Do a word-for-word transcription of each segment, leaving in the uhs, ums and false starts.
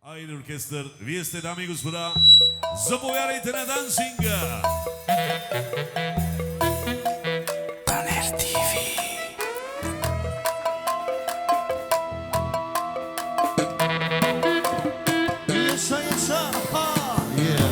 Haydi orkestrar, vi ste dame i gospoda, zapovedajte na dansinga! Taner T V. Yaşa yaşa, ha, yeah.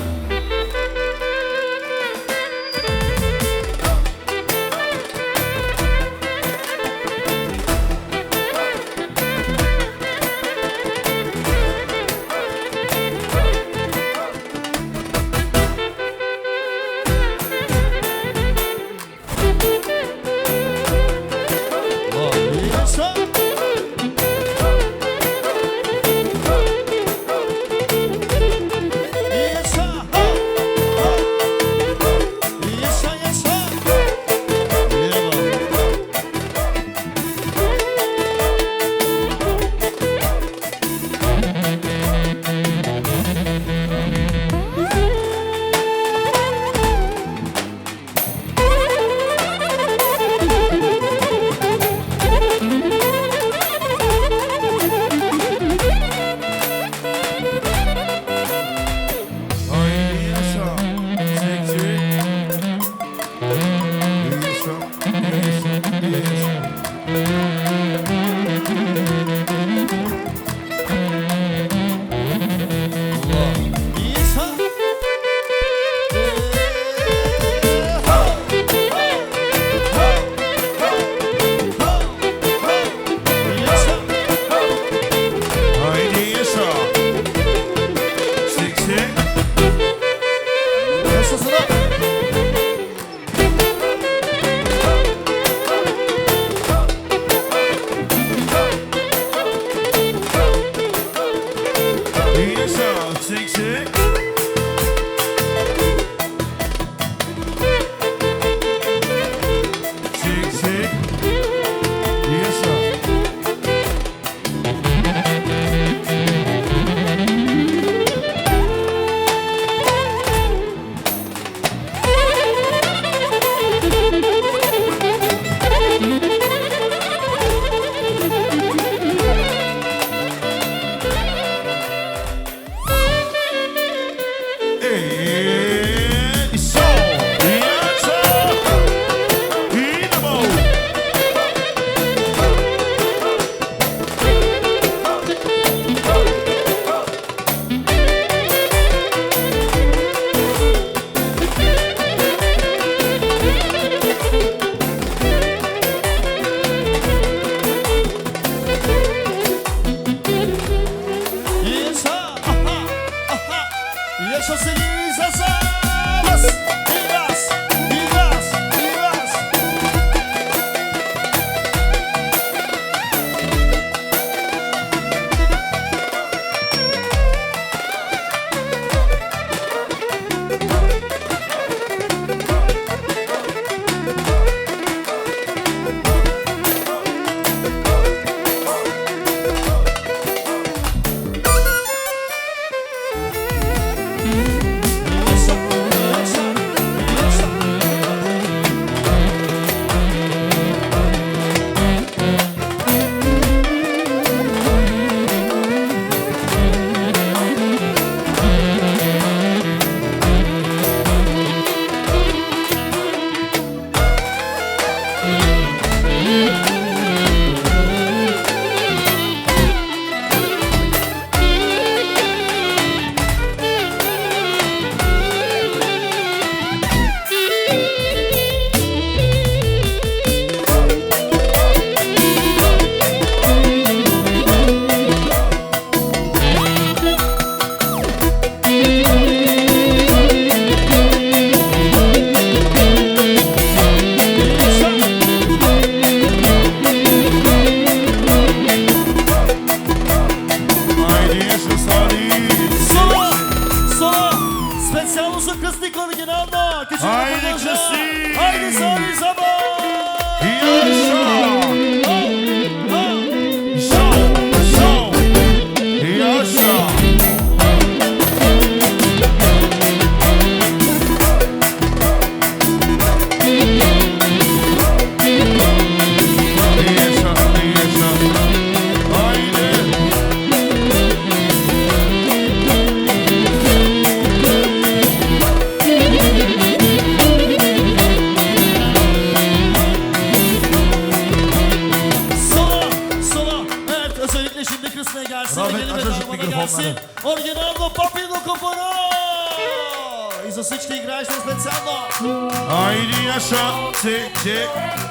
gelsin. Оригинално Папино Купоро! И за всички играещи специално. Haydi yaşa. Çek çek.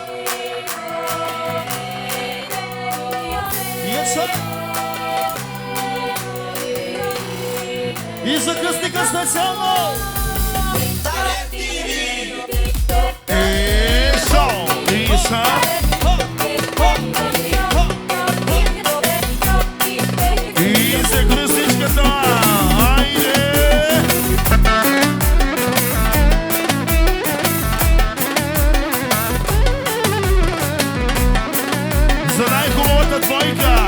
Yaşa! И за кръстника специално. Eso. Yaşa. И за кръстичката. Haydi. За най-хубавата двойка.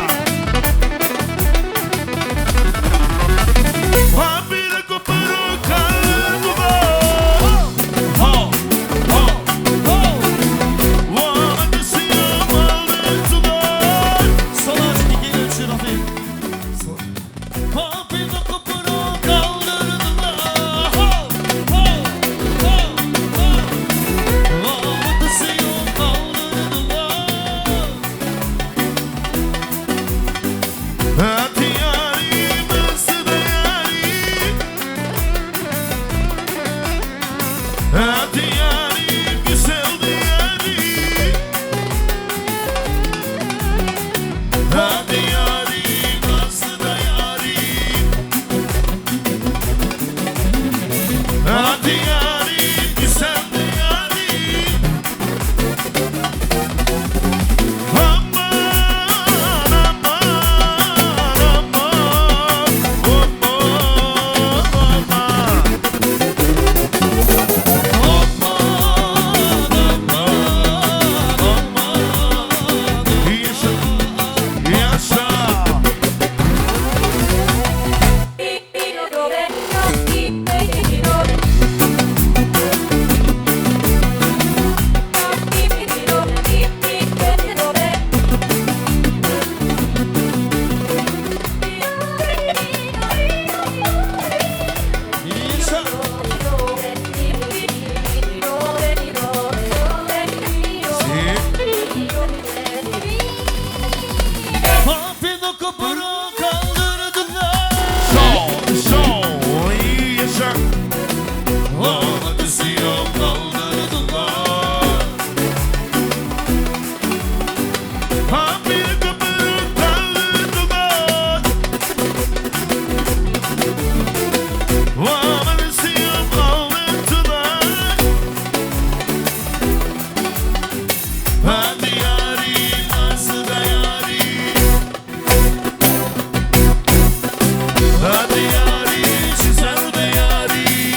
Папина Купоро, Калъргова. Ho! Ho! Ho! Woman to see your mother to God. Solar iki üç Rafi. Papino Kuporo kaldırdılar. Ho! Ho! Ho! Ho! Havadası yok kaldırdılar. Hadi yarim, nasıl da yarim. Hadi yarim, güzel de yarim. Hadi yarim, nasıl da yarim. Hadi yarim, güzel de yarim. Aman, aman, aman, Yaşa, yaşa. Yaşa! Papino Kuporo kaldırdılar. Sol, sol, yaşa. Havadası yok, kaldırdılar. Papina Kuporo, kaldırdılar. Havadası yok, kaldırdılar. Hadi yarim, nasıl da yarim. Hadi yarim, güzel de yarim.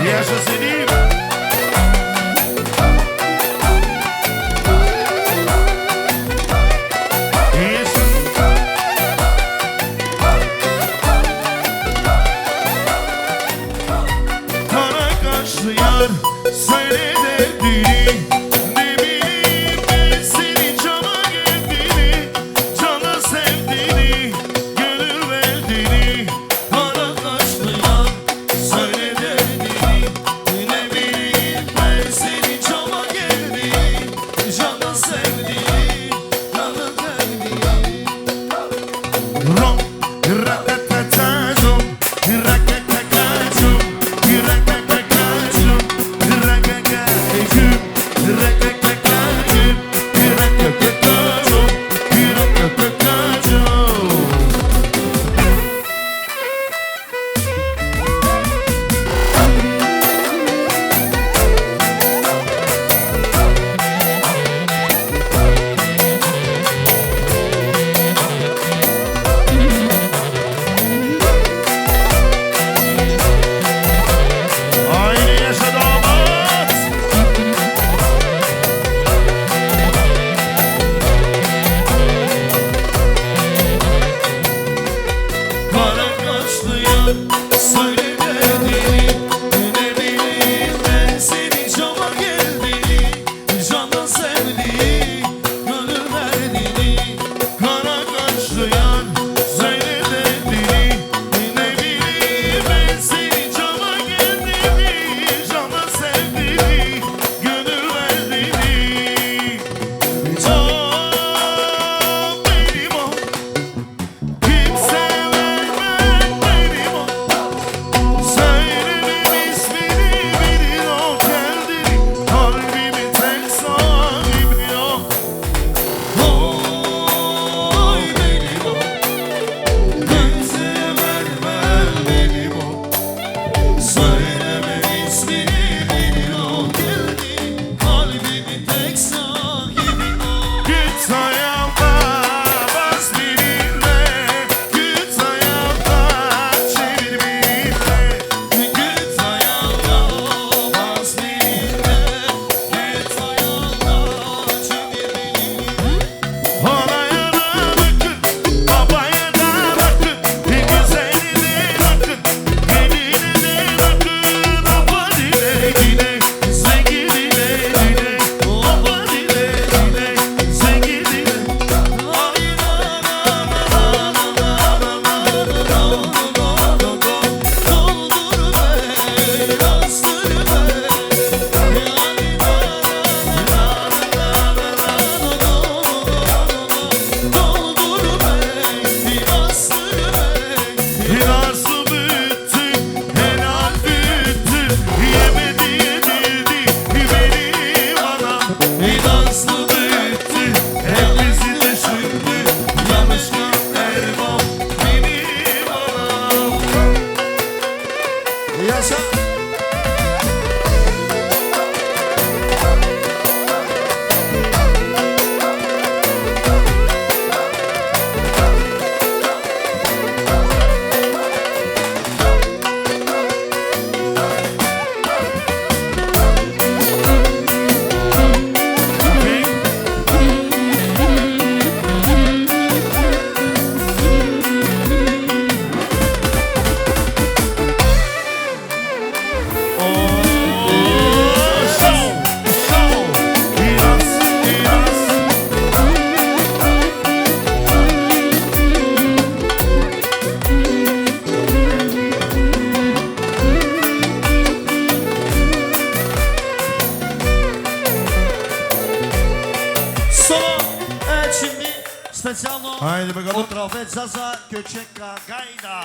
Yaşa Selim. Kara kaşlı yar söyle derdini. Ne bileyim ben seni cana geldiğini, cana sevdiğini, gönül verdiğini. Kara kaşlı yar söyle derdini. Ne bileyim ben seni cana geldiğini, cana sevdiğini, cana sevdiğini. Rom, ratatatazum, rakakakacum, rakakakacum, rakakakacum, rakakakacum, rakakakacum, rakakakacum. Aynı yaşa damat. Kara kaşlı yar söyle derdini. Ne bileyim ben seni cana geldiğini, cana sevdiğini, gönül verdiğini. Kara kaşlı yar söyle derdini. Ne bileyim ben seni cana geldiğini, cana sevdiğini, gönül verdiğini. Ah benim o, kimse vermez benim o. Söylemem ismini bilir o kendini, kalbimin tek sahibi o. Oy benim o, kimse vermez benim o. Söylemem ismini bilir o kendini, kalbimin tek sahibi o. Git ayağımda bas birinde, git ayağımda çevir birinde. Git ayağımda bas birinde, git ayağımda çevir birinde. Anaya da bakın, babaya da bakın, güzeline bakın, geline de bakın. Oba dile dile, zenginine dile, oba dile dile, zenginine. Ay la la la la la la la la la la la. Doldur bey, bastır bey. Ay la la la la la la la. Doldur bey, bastır bey. Arzu büyüttü, helal büyüttü, yemedi yedirdi beni bana. Danslı büyüttü, hep bizi düşündü, yanlışlık elbam beni bana. Yaşa. Solo. Evet şimdi spesjalno Haydi bakalım. od Rafet Zaza Göçeka Gajda.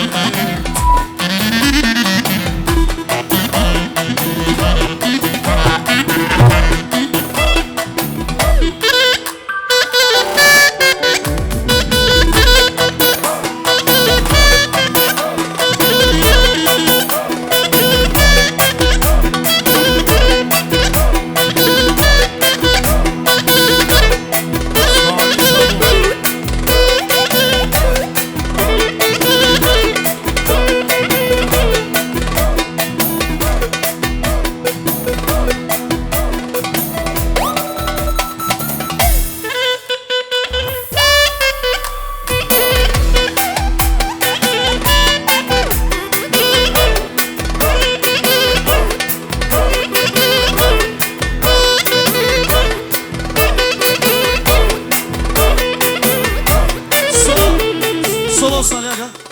Solo olsun Ali Aga.